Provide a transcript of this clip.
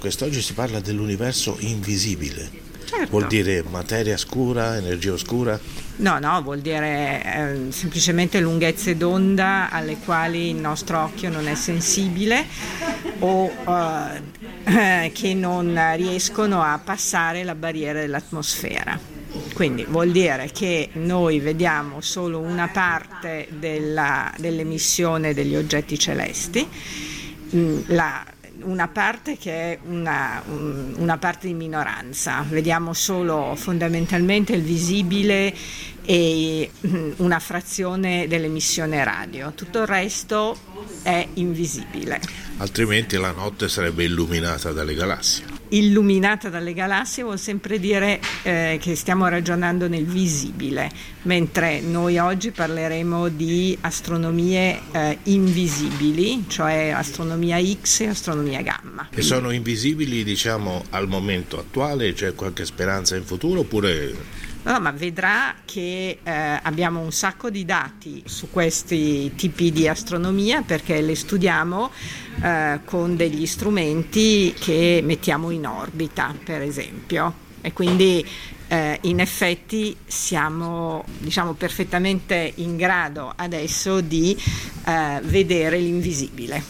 Quest'oggi si parla dell'universo invisibile. Certo. Vuol dire materia scura, energia oscura? No, vuol dire semplicemente lunghezze d'onda alle quali il nostro occhio non è sensibile o che non riescono a passare la barriera dell'atmosfera. Quindi vuol dire che noi vediamo solo una parte dell'emissione degli oggetti celesti, una parte che è una parte di minoranza, vediamo solo fondamentalmente il visibile e una frazione dell'emissione radio, tutto il resto è invisibile. Altrimenti la notte sarebbe illuminata dalle galassie. Illuminata dalle galassie vuol sempre dire che stiamo ragionando nel visibile, mentre noi oggi parleremo di astronomie invisibili, cioè astronomia X e astronomia gamma. E sono invisibili, diciamo, al momento attuale? C'è qualche speranza in futuro oppure... No, ma vedrà che abbiamo un sacco di dati su questi tipi di astronomia perché le studiamo con degli strumenti che mettiamo in orbita, per esempio, e quindi in effetti siamo, diciamo, perfettamente in grado adesso di vedere l'invisibile.